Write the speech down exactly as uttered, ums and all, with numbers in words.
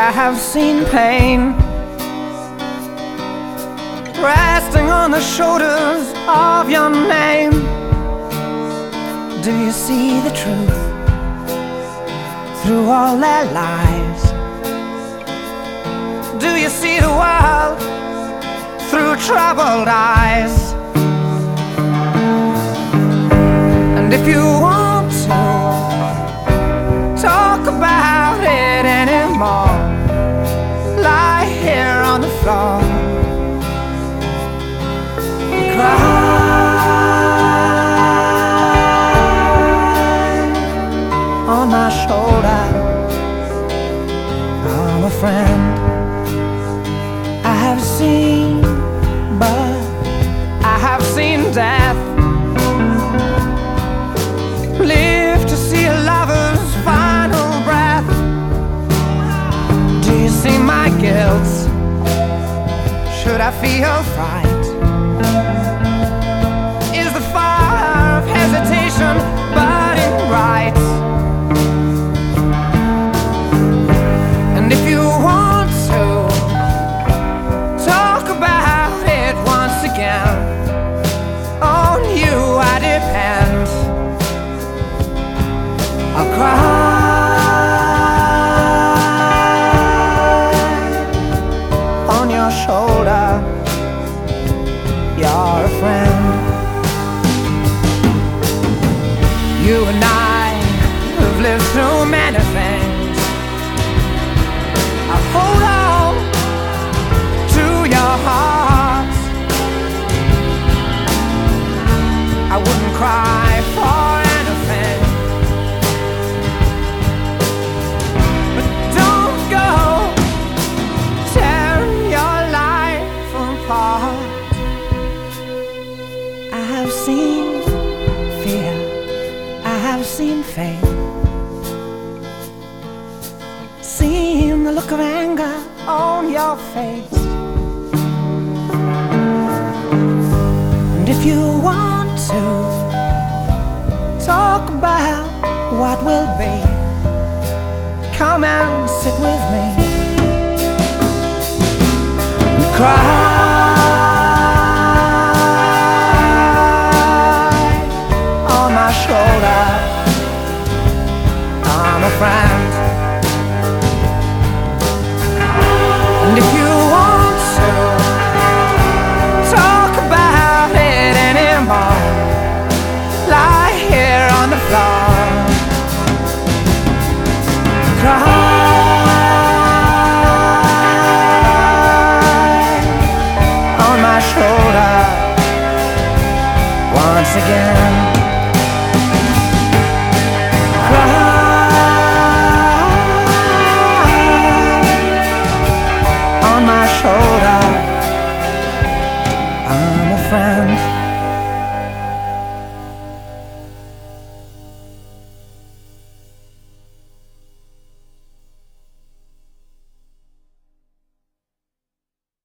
I have seen pain resting on the shoulders of your name. Do you see the truth through all their lies? Do you see the world through troubled eyes? And if you want to talk about it anymore, lie here on the floor and cry on my shoulder. I'm a friend. I have seen, but I have seen death. Live to see a lover's final breath. Do you see my guilt? Should I feel fright? Is the fire of hesitation burning bright? And if you want to talk about it once again, on you I depend. I'll cry on your shoulder. You're a friend. You and I have lived through many things. I'll hold on to your heart. I wouldn't cry for anything, but don't go tearing your life apart. I have seen fear, I have seen faith, seen the look of anger on your face. And if you want to talk about what will be, come and sit with me and cry